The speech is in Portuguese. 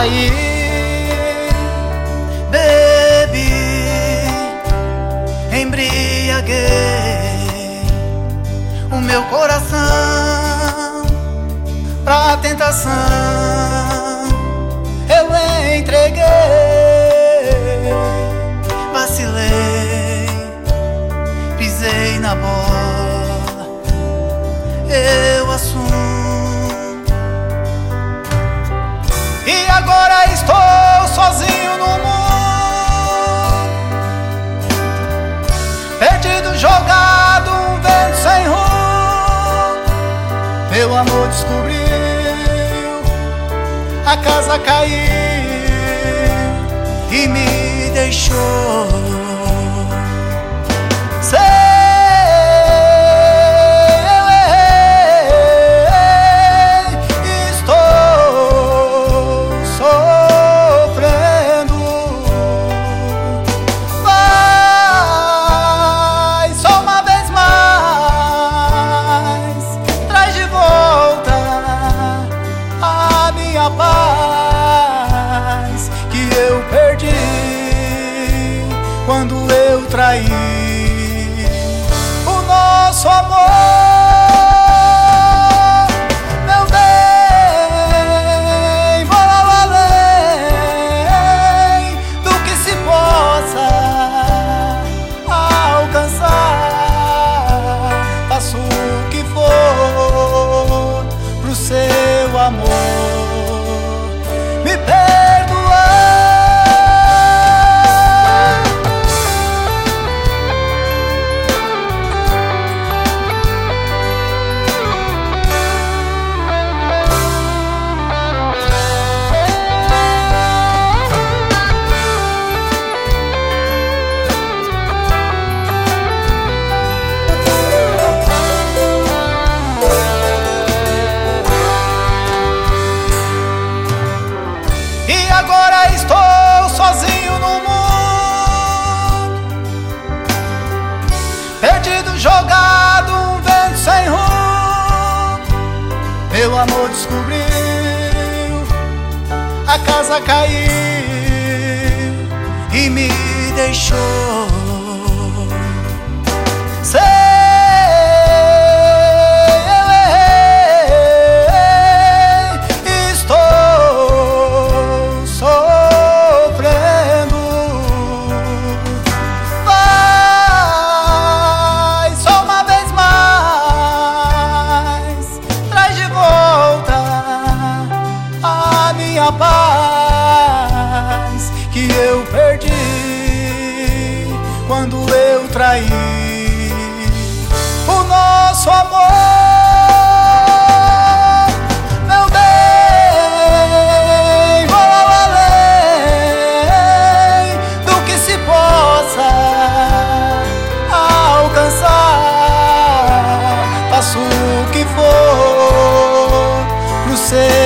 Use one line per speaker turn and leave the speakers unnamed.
caí, bebi, embriaguei o meu coração pra tentação. Eu entreguei, vacilei, pisei na bola, eu assumo. E agora estou sozinho no mundo, perdido, jogado, um vento sem rumo. Meu amor descobriu, a casa caiu e me deixou. Paz que eu perdi quando eu traí o nosso amor. Meu bem, vou além do que se possa alcançar. Faço o que for pro seu amor. Me perdoa. E agora estou sozinho no mundo, perdido, jogado, um vento sem rumo. Meu amor descobriu, a casa caiu e me deixou. A paz que eu perdi quando eu traí o nosso amor. Meu bem, vou além do que se possa alcançar. Faço o que for pro seu